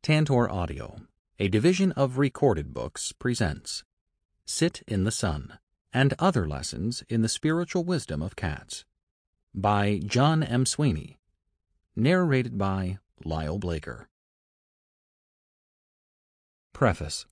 Tantor Audio, a division of Recorded Books, presents Sit in the Sun and Other Lessons in the Spiritual Wisdom of Cats by John M. Sweeney, narrated by Lyle Blaker. Preface.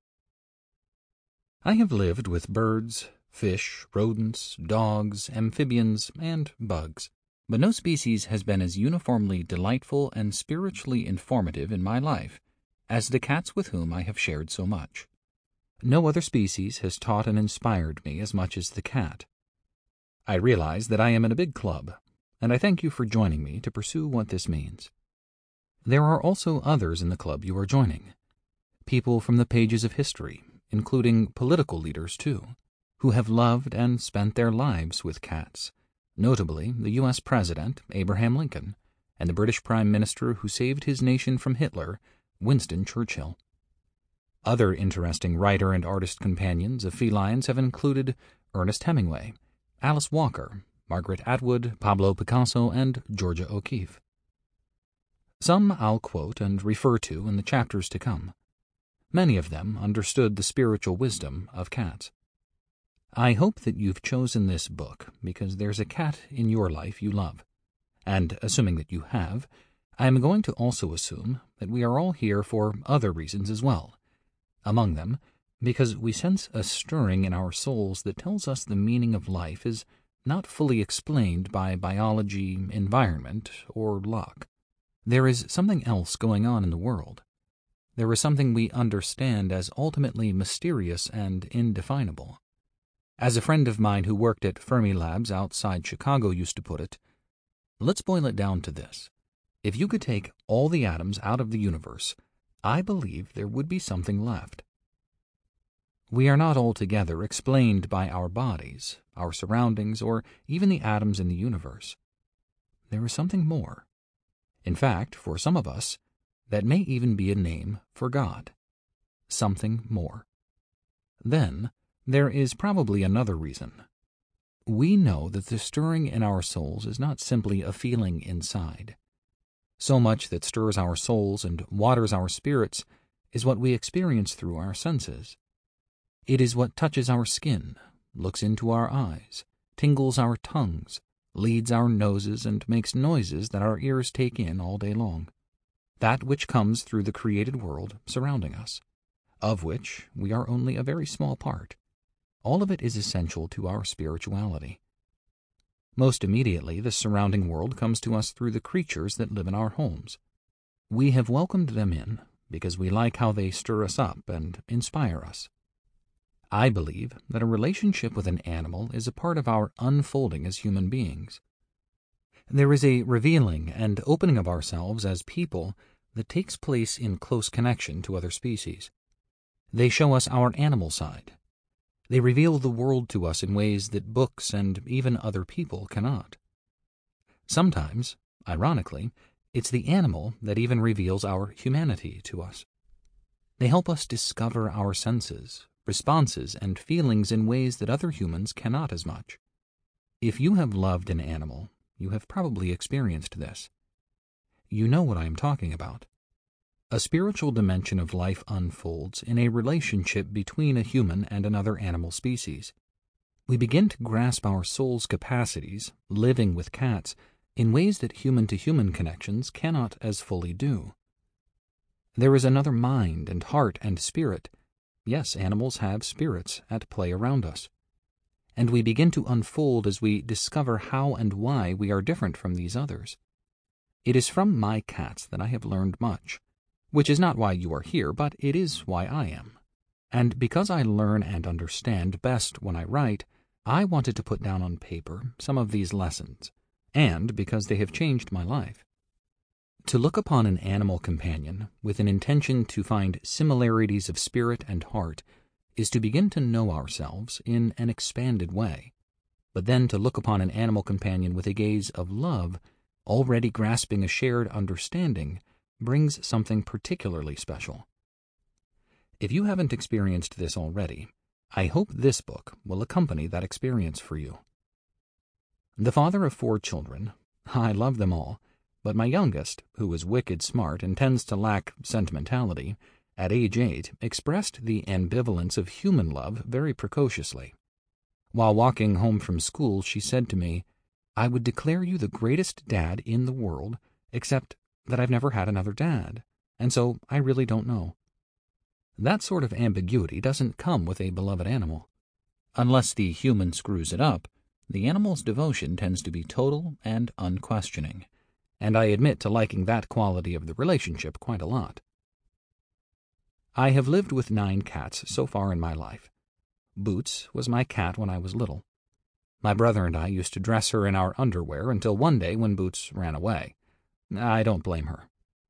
I have lived with birds, fish, rodents, dogs, amphibians, and bugs, but no species has been as uniformly delightful and spiritually informative in my life as the cats with whom I have shared so much. No other species has taught and inspired me as much as the cat. I realize that I am in a big club, and I thank you for joining me to pursue what this means. There are also others in the club you are joining, people from the pages of history, including political leaders too, who have loved and spent their lives with cats, notably the U.S. President, Abraham Lincoln, and the British Prime Minister who saved his nation from Hitler, Winston Churchill. Other interesting writer and artist companions of felines have included Ernest Hemingway, Alice Walker, Margaret Atwood, Pablo Picasso, and Georgia O'Keeffe. Some I'll quote and refer to in the chapters to come. Many of them understood the spiritual wisdom of cats. I hope that you've chosen this book because there's a cat in your life you love, and assuming that you have, I am going to also assume that we are all here for other reasons as well. Among them, because we sense a stirring in our souls that tells us the meaning of life is not fully explained by biology, environment, or luck. There is something else going on in the world. There is something we understand as ultimately mysterious and indefinable. As a friend of mine who worked at Fermilabs outside Chicago used to put it, let's boil it down to this. If you could take all the atoms out of the universe, I believe there would be something left. We are not altogether explained by our bodies, our surroundings, or even the atoms in the universe. There is something more. In fact, for some of us, that may even be a name for God. Something more. Then, there is probably another reason. We know that the stirring in our souls is not simply a feeling inside. So much that stirs our souls and waters our spirits is what we experience through our senses. It is what touches our skin, looks into our eyes, tingles our tongues, leads our noses, and makes noises that our ears take in all day long. That which comes through the created world surrounding us, of which we are only a very small part. All of it is essential to our spirituality. Most immediately, the surrounding world comes to us through the creatures that live in our homes. We have welcomed them in because we like how they stir us up and inspire us. I believe that a relationship with an animal is a part of our unfolding as human beings. There is a revealing and opening of ourselves as people that takes place in close connection to other species. They show us our animal side. They reveal the world to us in ways that books and even other people cannot. Sometimes, ironically, it's the animal that even reveals our humanity to us. They help us discover our senses, responses, and feelings in ways that other humans cannot as much. If you have loved an animal, you have probably experienced this. You know what I am talking about. A spiritual dimension of life unfolds in a relationship between a human and another animal species. We begin to grasp our soul's capacities, living with cats, in ways that human-to-human connections cannot as fully do. There is another mind and heart and spirit. Yes, animals have spirits at play around us. And we begin to unfold as we discover how and why we are different from these others. It is from my cats that I have learned much, which is not why you are here, but it is why I am. And because I learn and understand best when I write, I wanted to put down on paper some of these lessons, and because they have changed my life. To look upon an animal companion with an intention to find similarities of spirit and heart is to begin to know ourselves in an expanded way, but then to look upon an animal companion with a gaze of love, already grasping a shared understanding, brings something particularly special. If you haven't experienced this already, I hope this book will accompany that experience for you. The father of 4 children, I love them all, but my youngest, who is wicked smart and tends to lack sentimentality, at age 8 expressed the ambivalence of human love very precociously. While walking home from school, she said to me, "I would declare you the greatest dad in the world, except that I've never had another dad, and so I really don't know." That sort of ambiguity doesn't come with a beloved animal. Unless the human screws it up, the animal's devotion tends to be total and unquestioning, and I admit to liking that quality of the relationship quite a lot. I have lived with 9 cats so far in my life. Boots was my cat when I was little. My brother and I used to dress her in our underwear until one day when Boots ran away. I don't blame her.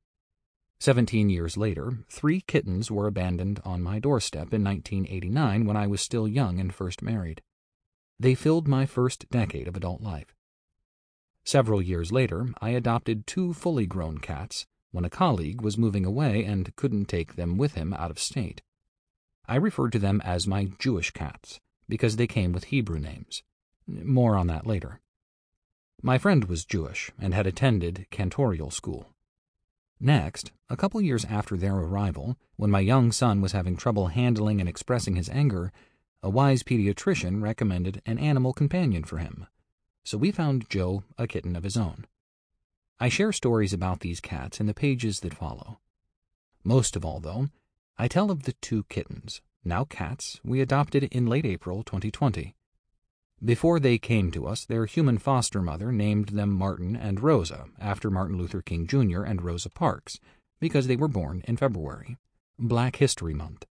17 years later, 3 kittens were abandoned on my doorstep in 1989 when I was still young and first married. They filled my first decade of adult life. Several years later, I adopted 2 fully grown cats when a colleague was moving away and couldn't take them with him out of state. I referred to them as my Jewish cats because they came with Hebrew names. More on that later. My friend was Jewish and had attended cantorial school. Next, a couple years after their arrival, when my young son was having trouble handling and expressing his anger, a wise pediatrician recommended an animal companion for him. So we found Joe a kitten of his own. I share stories about these cats in the pages that follow. Most of all, though, I tell of the 2 kittens, now cats, we adopted in late April 2020. Before they came to us, their human foster mother named them Martin and Rosa, after Martin Luther King Jr. and Rosa Parks, because they were born in February, Black History Month.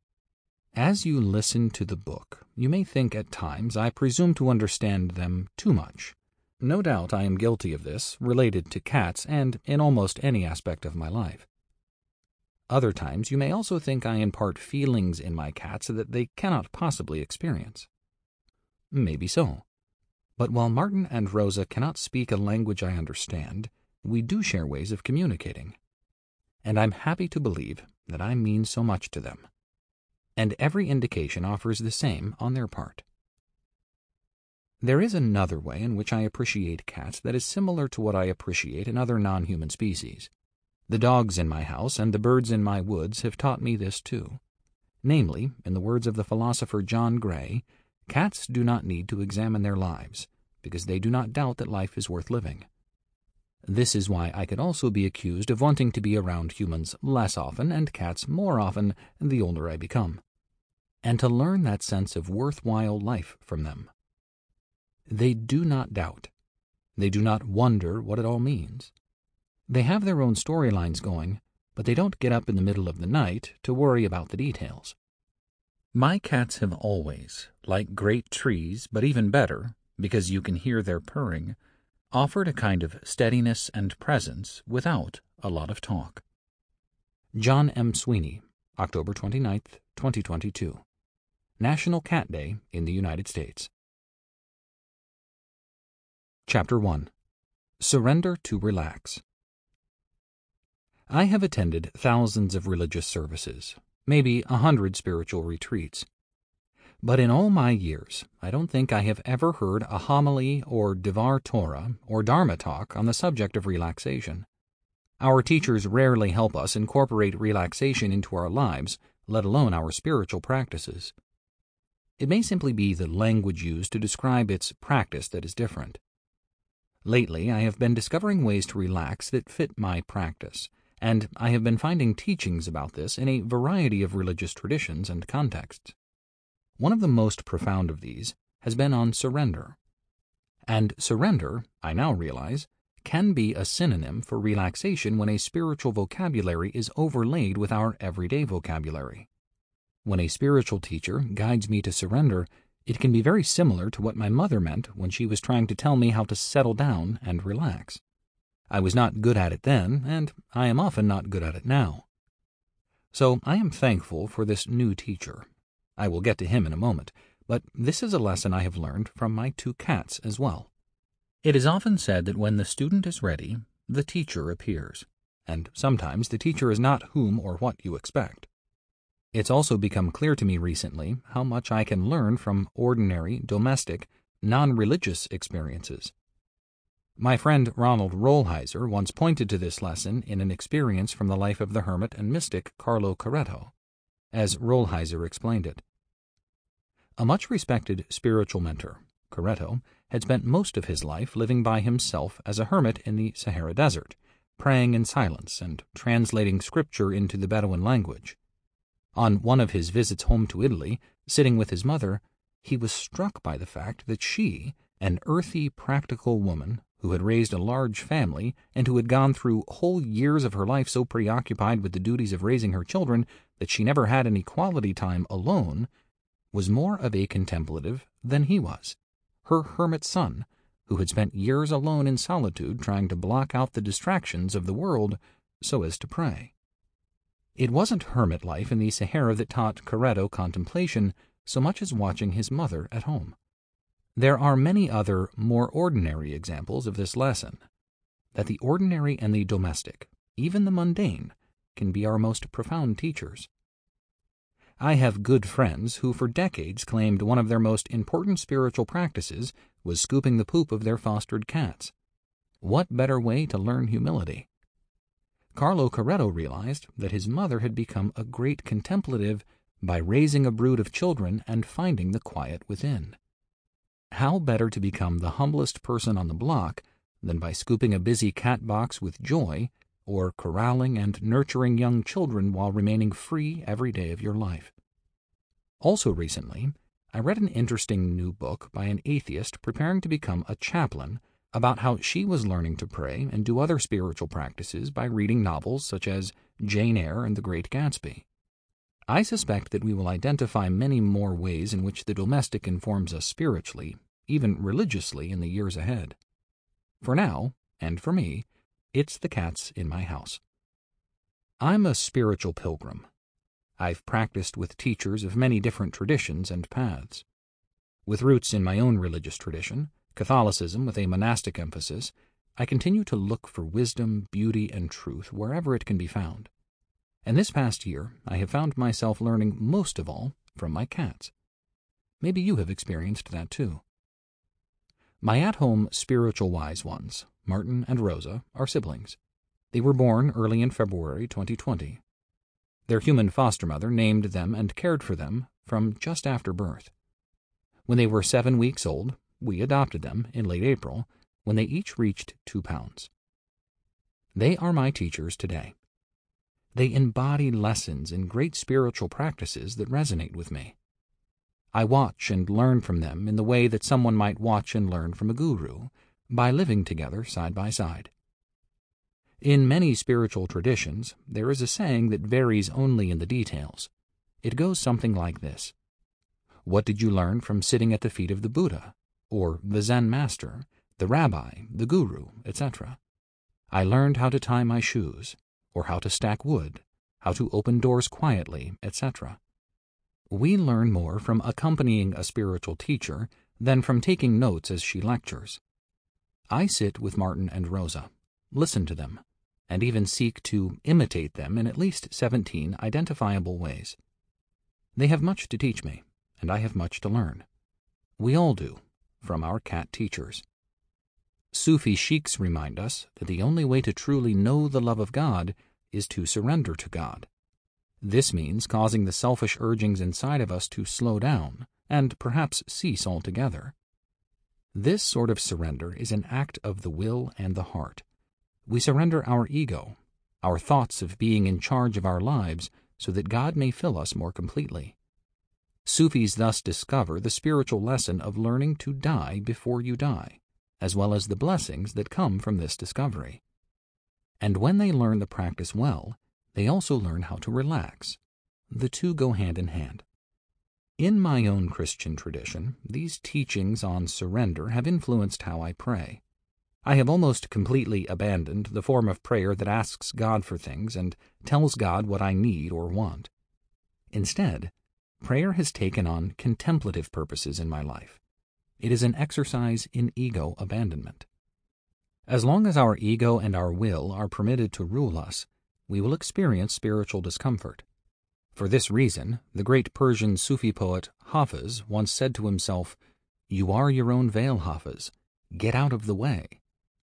As you listen to the book, you may think at times I presume to understand them too much. No doubt I am guilty of this, related to cats and in almost any aspect of my life. Other times you may also think I impart feelings in my cats that they cannot possibly experience. Maybe so. But while Martin and Rosa cannot speak a language I understand, we do share ways of communicating. And I'm happy to believe that I mean so much to them. And every indication offers the same on their part. There is another way in which I appreciate cats that is similar to what I appreciate in other non-human species. The dogs in my house and the birds in my woods have taught me this too. Namely, in the words of the philosopher John Gray, cats do not need to examine their lives, because they do not doubt that life is worth living. This is why I could also be accused of wanting to be around humans less often and cats more often the older I become, and to learn that sense of worthwhile life from them. They do not doubt. They do not wonder what it all means. They have their own storylines going, but they don't get up in the middle of the night to worry about the details. My cats have always, like great trees, but even better, because you can hear their purring, offered a kind of steadiness and presence without a lot of talk. John M. Sweeney, October 29, 2022. National Cat Day in the United States. Chapter 1. Surrender to Relax. I have attended thousands of religious services, maybe 100 spiritual retreats. But in all my years, I don't think I have ever heard a homily or Devar Torah or Dharma talk on the subject of relaxation. Our teachers rarely help us incorporate relaxation into our lives, let alone our spiritual practices. It may simply be the language used to describe its practice that is different. Lately, I have been discovering ways to relax that fit my practice, and I have been finding teachings about this in a variety of religious traditions and contexts. One of the most profound of these has been on surrender. And surrender, I now realize, can be a synonym for relaxation when a spiritual vocabulary is overlaid with our everyday vocabulary. When a spiritual teacher guides me to surrender, it can be very similar to what my mother meant when she was trying to tell me how to settle down and relax. I was not good at it then, and I am often not good at it now. So I am thankful for this new teacher. I will get to him in a moment, but this is a lesson I have learned from my 2 cats as well. It is often said that when the student is ready, the teacher appears, and sometimes the teacher is not whom or what you expect. It's also become clear to me recently how much I can learn from ordinary, domestic, non-religious experiences. My friend Ronald Rolheiser once pointed to this lesson in an experience from the life of the hermit and mystic Carlo Carretto, as Rolheiser explained it. A much respected spiritual mentor, Carretto had spent most of his life living by himself as a hermit in the Sahara Desert, praying in silence and translating scripture into the Bedouin language. On one of his visits home to Italy, sitting with his mother, he was struck by the fact that she, an earthy, practical woman who had raised a large family and who had gone through whole years of her life so preoccupied with the duties of raising her children that she never had any quality time alone, was more of a contemplative than he was, her hermit son, who had spent years alone in solitude trying to block out the distractions of the world so as to pray. It wasn't hermit life in the Sahara that taught Carretto contemplation so much as watching his mother at home. There are many other, more ordinary examples of this lesson, that the ordinary and the domestic, even the mundane, can be our most profound teachers. I have good friends who for decades claimed one of their most important spiritual practices was scooping the poop of their fostered cats. What better way to learn humility? Carlo Carretto realized that his mother had become a great contemplative by raising a brood of children and finding the quiet within. How better to become the humblest person on the block than by scooping a busy cat box with joy, or corralling and nurturing young children while remaining free every day of your life. Also recently, I read an interesting new book by an atheist preparing to become a chaplain about how she was learning to pray and do other spiritual practices by reading novels such as Jane Eyre and The Great Gatsby. I suspect that we will identify many more ways in which the domestic informs us spiritually, even religiously, in the years ahead. For now, and for me, it's the cats in my house. I'm a spiritual pilgrim. I've practiced with teachers of many different traditions and paths. With roots in my own religious tradition, Catholicism with a monastic emphasis, I continue to look for wisdom, beauty, and truth wherever it can be found. And this past year, I have found myself learning most of all from my cats. Maybe you have experienced that too. My at-home spiritual wise ones, Martin and Rosa, are siblings. They were born early in February 2020. Their human foster mother named them and cared for them from just after birth. When they were 7 weeks old, we adopted them in late April, when they each reached 2 pounds. They are my teachers today. They embody lessons in great spiritual practices that resonate with me. I watch and learn from them in the way that someone might watch and learn from a guru, by living together side by side. In many spiritual traditions, there is a saying that varies only in the details. It goes something like this: what did you learn from sitting at the feet of the Buddha, or the Zen master, the rabbi, the guru, etc.? I learned how to tie my shoes, or how to stack wood, how to open doors quietly, etc. We learn more from accompanying a spiritual teacher than from taking notes as she lectures. I sit with Martin and Rosa, listen to them, and even seek to imitate them in at least 17 identifiable ways. They have much to teach me, and I have much to learn. We all do, from our cat teachers. Sufi sheiks remind us that the only way to truly know the love of God is to surrender to God. This means causing the selfish urgings inside of us to slow down and perhaps cease altogether. This sort of surrender is an act of the will and the heart. We surrender our ego, our thoughts of being in charge of our lives, so that God may fill us more completely. Sufis thus discover the spiritual lesson of learning to die before you die, as well as the blessings that come from this discovery. And when they learn the practice well, they also learn how to relax. The two go hand in hand. In my own Christian tradition, these teachings on surrender have influenced how I pray. I have almost completely abandoned the form of prayer that asks God for things and tells God what I need or want. Instead, prayer has taken on contemplative purposes in my life. It is an exercise in ego abandonment. As long as our ego and our will are permitted to rule us, we will experience spiritual discomfort. For this reason, the great Persian Sufi poet Hafiz once said to himself, "You are your own veil, Hafiz. Get out of the way."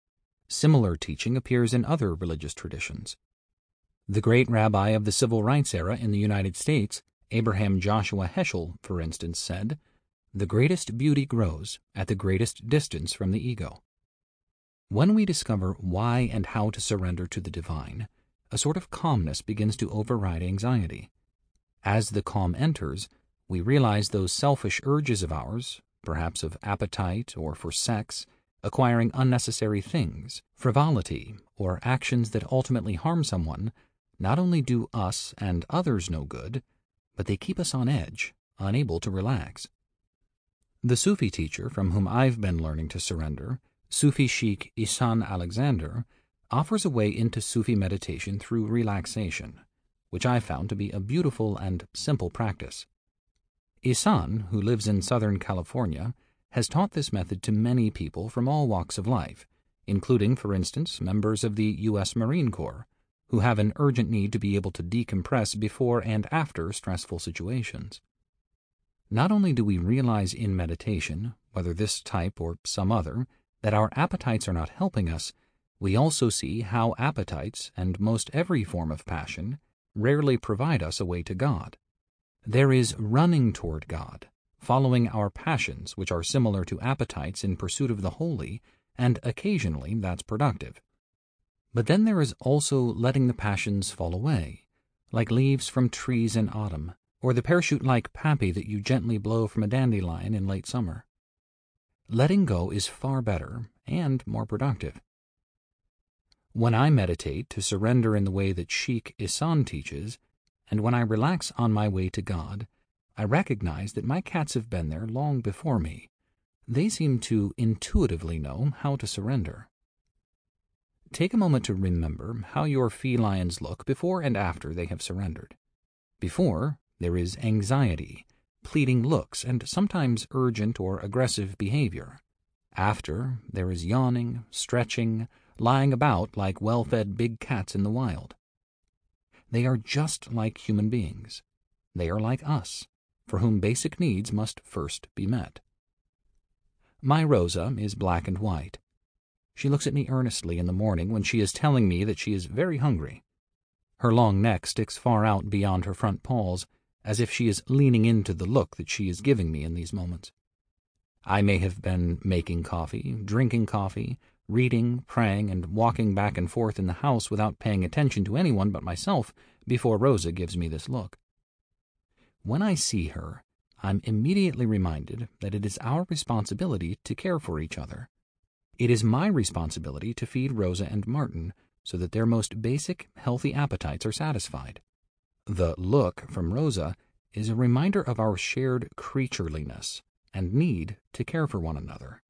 Similar teaching appears in other religious traditions. The great rabbi of the civil rights era in the United States, Abraham Joshua Heschel, for instance, said, "The greatest beauty grows at the greatest distance from the ego." When we discover why and how to surrender to the divine, a sort of calmness begins to override anxiety. As the calm enters, we realize those selfish urges of ours, perhaps of appetite or for sex, acquiring unnecessary things, frivolity, or actions that ultimately harm someone, not only do us and others no good, but they keep us on edge, unable to relax. The Sufi teacher from whom I've been learning to surrender, Sufi Sheikh Ihsan Alexander, offers a way into Sufi meditation through relaxation, which I found to be a beautiful and simple practice. Ihsan, who lives in Southern California, has taught this method to many people from all walks of life, including, for instance, members of the U.S. Marine Corps, who have an urgent need to be able to decompress before and after stressful situations. Not only do we realize in meditation, whether this type or some other, that our appetites are not helping us, we also see how appetites, and most every form of passion, rarely provide us a way to God. There is running toward God, following our passions, which are similar to appetites in pursuit of the holy, and occasionally that's productive. But then there is also letting the passions fall away, like leaves from trees in autumn, or the parachute-like pappy that you gently blow from a dandelion in late summer. Letting go is far better and more productive. When I meditate to surrender in the way that Sheikh Ihsan teaches, and when I relax on my way to God, I recognize that my cats have been there long before me. They seem to intuitively know how to surrender. Take a moment to remember how your felines look before and after they have surrendered. Before, there is anxiety, pleading looks, and sometimes urgent or aggressive behavior. After, there is yawning, stretching, lying about like well-fed big cats in the wild. They are just like human beings. They are like us, for whom basic needs must first be met. My Rosa is black and white. She looks at me earnestly in the morning when she is telling me that she is very hungry. Her long neck sticks far out beyond her front paws, as if she is leaning into the look that she is giving me in these moments. I may have been making coffee, drinking coffee, reading, praying, and walking back and forth in the house without paying attention to anyone but myself before Rosa gives me this look. When I see her, I'm immediately reminded that it is our responsibility to care for each other. It is my responsibility to feed Rosa and Martin so that their most basic, healthy appetites are satisfied. The look from Rosa is a reminder of our shared creatureliness and need to care for one another.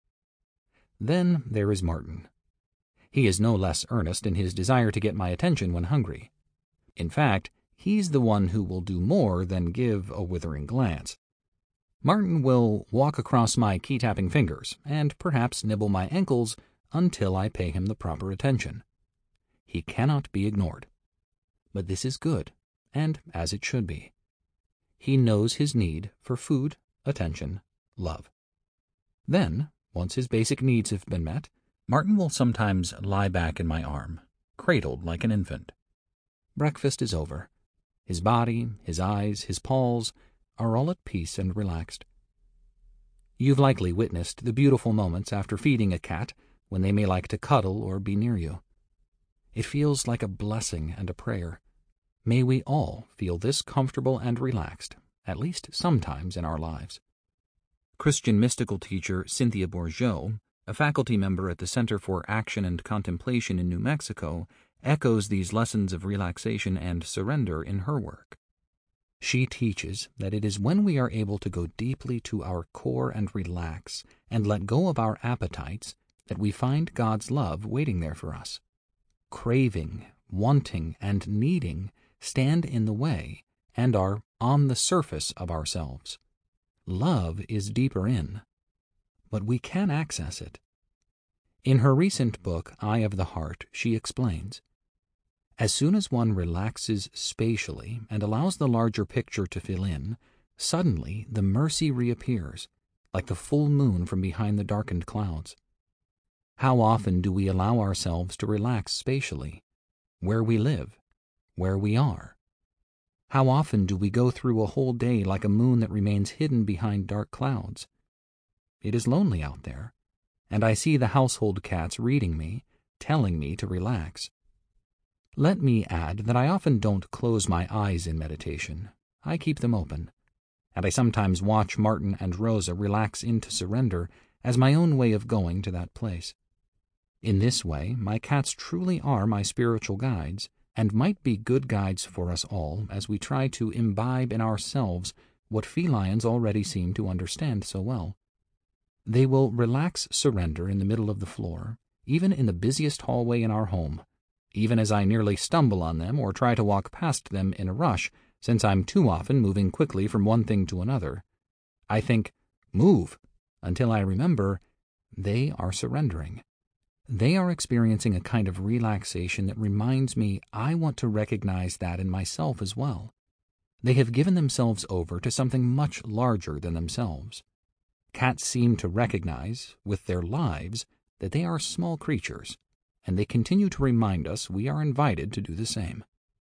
Then there is Martin. He is no less earnest in his desire to get my attention when hungry. In fact, he's the one who will do more than give a withering glance. Martin will walk across my key-tapping fingers and perhaps nibble my ankles until I pay him the proper attention. He cannot be ignored. But this is good, and as it should be. He knows his need for food, attention, love. Then, once his basic needs have been met, Martin will sometimes lie back in my arm, cradled like an infant. Breakfast is over. His body, his eyes, his paws are all at peace and relaxed. You've likely witnessed the beautiful moments after feeding a cat when they may like to cuddle or be near you. It feels like a blessing and a prayer. May we all feel this comfortable and relaxed, at least sometimes in our lives. Christian mystical teacher Cynthia Bourgeau, a faculty member at the Center for Action and Contemplation in New Mexico, echoes these lessons of relaxation and surrender in her work. She teaches that it is when we are able to go deeply to our core and relax and let go of our appetites that we find God's love waiting there for us. Craving, wanting, and needing stand in the way and are on the surface of ourselves. Love is deeper in, but we can access it. In her recent book, Eye of the Heart, she explains, as soon as one relaxes spatially and allows the larger picture to fill in, suddenly the mercy reappears, like the full moon from behind the darkened clouds. How often do we allow ourselves to relax spatially, where we live, where we are? How often do we go through a whole day like a moon that remains hidden behind dark clouds? It is lonely out there, and I see the household cats reading me, telling me to relax. Let me add that I often don't close my eyes in meditation. I keep them open, and I sometimes watch Martin and Rosa relax into surrender as my own way of going to that place. In this way, my cats truly are my spiritual guides, and might be good guides for us all as we try to imbibe in ourselves what felines already seem to understand so well. They will relax surrender in the middle of the floor, even in the busiest hallway in our home, even as I nearly stumble on them or try to walk past them in a rush, since I'm too often moving quickly from one thing to another. I think, move, until I remember they are surrendering. They are experiencing a kind of relaxation that reminds me I want to recognize that in myself as well. They have given themselves over to something much larger than themselves. Cats seem to recognize, with their lives, that they are small creatures, and they continue to remind us we are invited to do the same.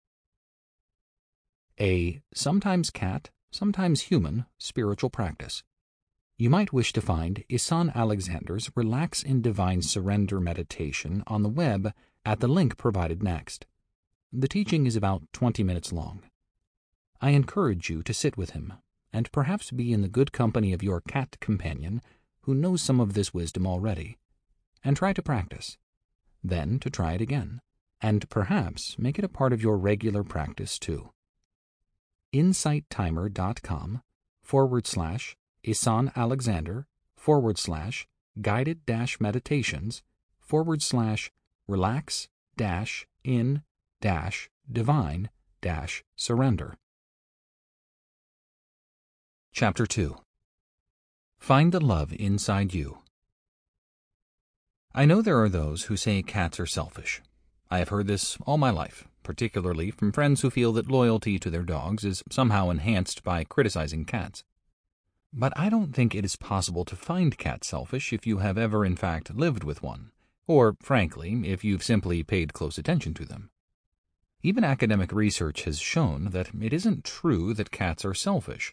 A sometimes cat, sometimes human spiritual practice. You might wish to find Ihsan Alexander's Relax in Divine Surrender meditation on the web at the link provided next. The teaching is about 20 minutes long. I encourage you to sit with him and perhaps be in the good company of your cat companion who knows some of this wisdom already, and try to practice, then to try it again, and perhaps make it a part of your regular practice too. insighttimer.com/Ihsan Alexander /guided-meditations/relax-in-divine-surrender. Chapter 2. Find the Love Inside You. I know there are those who say cats are selfish. I have heard this all my life, particularly from friends who feel that loyalty to their dogs is somehow enhanced by criticizing cats. But I don't think it is possible to find cats selfish if you have ever in fact lived with one, or, frankly, if you've simply paid close attention to them. Even academic research has shown that it isn't true that cats are selfish.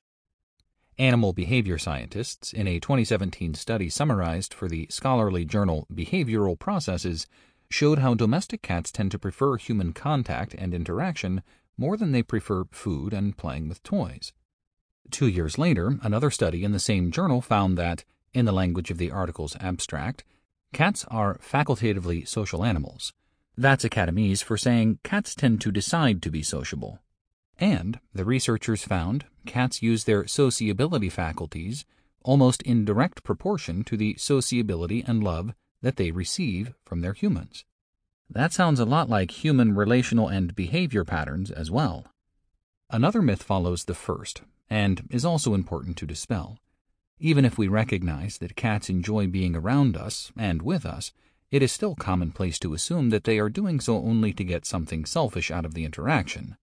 Animal behavior scientists, in a 2017 study summarized for the scholarly journal Behavioral Processes, showed how domestic cats tend to prefer human contact and interaction more than they prefer food and playing with toys. 2 years later, another study in the same journal found that, in the language of the article's abstract, cats are facultatively social animals. That's Academese for saying cats tend to decide to be sociable. And the researchers found cats use their sociability faculties almost in direct proportion to the sociability and love that they receive from their humans. That sounds a lot like human relational and behavior patterns as well. Another myth follows the first, and is also important to dispel. Even if we recognize that cats enjoy being around us and with us, it is still commonplace to assume that they are doing so only to get something selfish out of the interaction.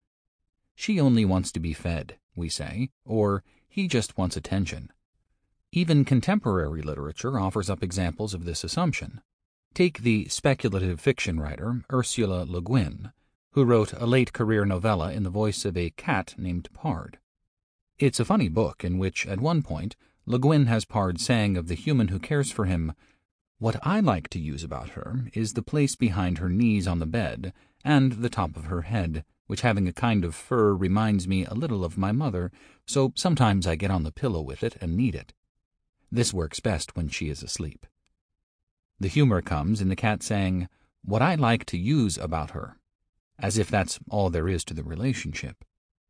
She only wants to be fed, we say, or he just wants attention. Even contemporary literature offers up examples of this assumption. Take the speculative fiction writer Ursula Le Guin, who wrote a late-career novella in the voice of a cat named Pard. It's a funny book in which, at one point, Le Guin has Pard saying of the human who cares for him, "What I like to use about her is the place behind her knees on the bed and the top of her head, which having a kind of fur reminds me a little of my mother, so sometimes I get on the pillow with it and knead it. This works best when she is asleep." The humor comes in the cat saying, "What I like to use about her," as if that's all there is to the relationship.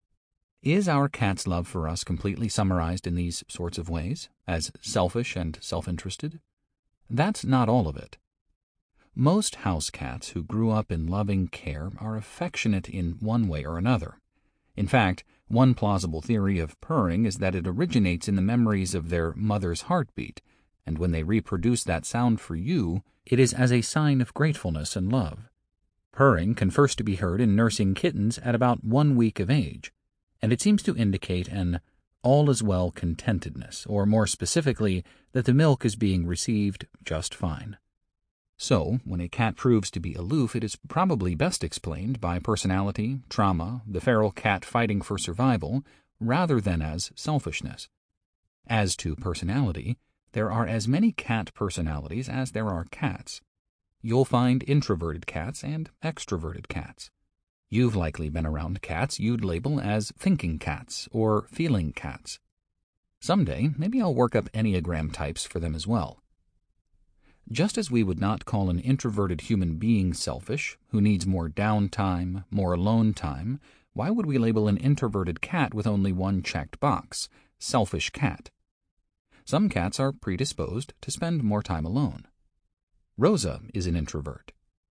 Is our cat's love for us completely summarized in these sorts of ways, as selfish and self-interested? That's not all of it. Most house cats who grew up in loving care are affectionate in one way or another. In fact, one plausible theory of purring is that it originates in the memories of their mother's heartbeat, and when they reproduce that sound for you, it is as a sign of gratefulness and love. Purring can first be heard in nursing kittens at about 1 week of age, and it seems to indicate an all-is-well contentedness, or more specifically, that the milk is being received just fine. So, when a cat proves to be aloof, it is probably best explained by personality, trauma, the feral cat fighting for survival, rather than as selfishness. As to personality, there are as many cat personalities as there are cats. You'll find introverted cats and extroverted cats. You've likely been around cats you'd label as thinking cats or feeling cats. Someday, maybe I'll work up Enneagram types for them as well. Just as we would not call an introverted human being selfish, who needs more downtime, more alone time, why would we label an introverted cat with only one checked box, selfish cat? Some cats are predisposed to spend more time alone. Rosa is an introvert.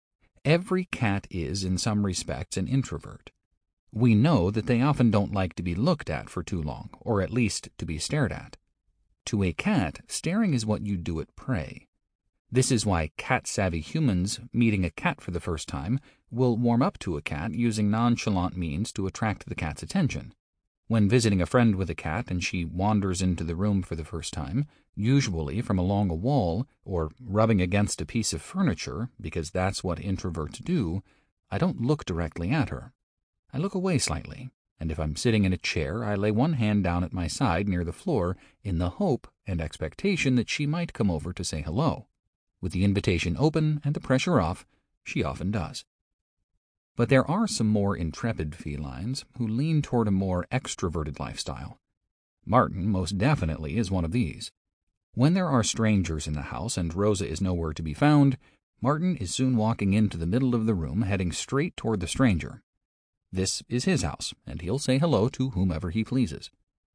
Every cat is, in some respects, an introvert. We know that they often don't like to be looked at for too long, or at least to be stared at. To a cat, staring is what you do at prey. This is why cat-savvy humans meeting a cat for the first time will warm up to a cat using nonchalant means to attract the cat's attention. When visiting a friend with a cat and she wanders into the room for the first time, usually from along a wall or rubbing against a piece of furniture, because that's what introverts do, I don't look directly at her. I look away slightly, and if I'm sitting in a chair, I lay one hand down at my side near the floor in the hope and expectation that she might come over to say hello. With the invitation open and the pressure off, she often does. But there are some more intrepid felines who lean toward a more extroverted lifestyle. Martin most definitely is one of these. When there are strangers in the house and Rosa is nowhere to be found, Martin is soon walking into the middle of the room, heading straight toward the stranger. This is his house, and he'll say hello to whomever he pleases.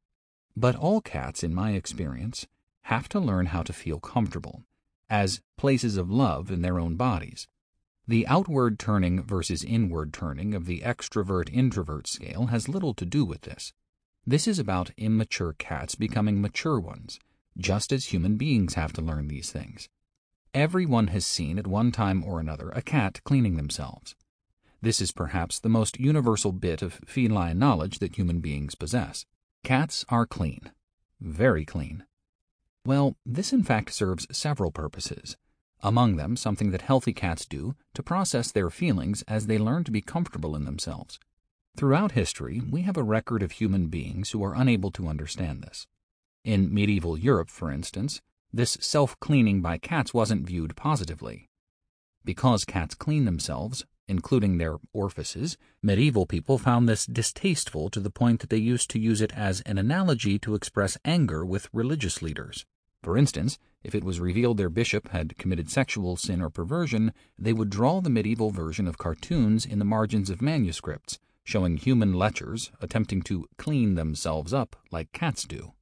But all cats, in my experience, have to learn how to feel comfortable, as places of love in their own bodies. The outward turning versus inward turning of the extrovert-introvert scale has little to do with this. This is about immature cats becoming mature ones, just as human beings have to learn these things. Everyone has seen at one time or another a cat cleaning themselves. This is perhaps the most universal bit of feline knowledge that human beings possess. Cats are clean. Very clean. Well, this in fact serves several purposes. Among them, something that healthy cats do to process their feelings as they learn to be comfortable in themselves. Throughout history, we have a record of human beings who are unable to understand this. In medieval Europe, for instance, this self-cleaning by cats wasn't viewed positively. Because cats clean themselves, including their orifices, medieval people found this distasteful to the point that they used to use it as an analogy to express anger with religious leaders. For instance, if it was revealed their bishop had committed sexual sin or perversion, they would draw the medieval version of cartoons in the margins of manuscripts, showing human lechers attempting to clean themselves up like cats do.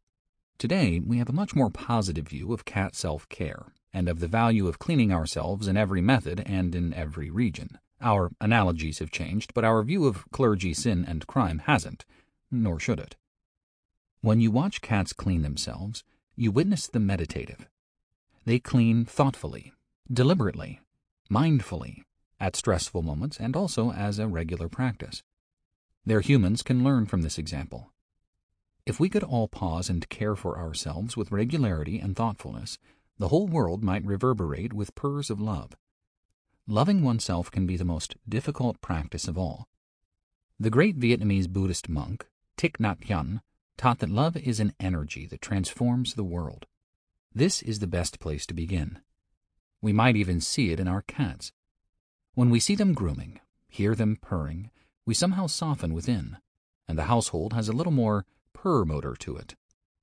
Today, we have a much more positive view of cat self-care and of the value of cleaning ourselves in every method and in every region. Our analogies have changed, but our view of clergy, sin, and crime hasn't, nor should it. When you watch cats clean themselves, you witness the meditative. They clean thoughtfully, deliberately, mindfully, at stressful moments and also as a regular practice. Their humans can learn from this example. If we could all pause and care for ourselves with regularity and thoughtfulness, the whole world might reverberate with purrs of love. Loving oneself can be the most difficult practice of all. The great Vietnamese Buddhist monk, Thich Nhat Hanh, taught that love is an energy that transforms the world. This is the best place to begin. We might even see it in our cats. When we see them grooming, hear them purring, we somehow soften within, and the household has a little more purr motor to it.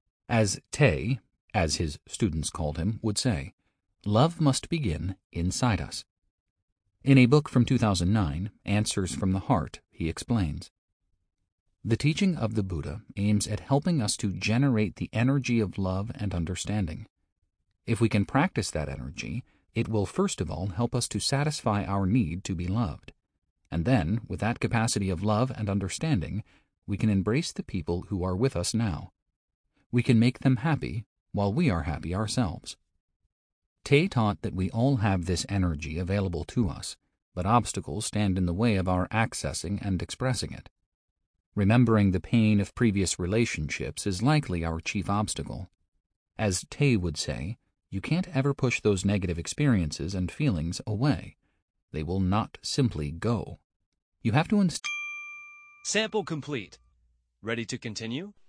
As Tay, as his students called him, would say, love must begin inside us. In a book from 2009, Answers from the Heart, he explains, the teaching of the Buddha aims at helping us to generate the energy of love and understanding. If we can practice that energy, it will first of all help us to satisfy our need to be loved. And then, with that capacity of love and understanding, we can embrace the people who are with us now. We can make them happy while we are happy ourselves. Tay taught that we all have this energy available to us, but obstacles stand in the way of our accessing and expressing it. Remembering the pain of previous relationships is likely our chief obstacle. As Tay would say, You can't ever push those negative experiences and feelings away. They will not simply go. You have to Sample complete. Ready to continue?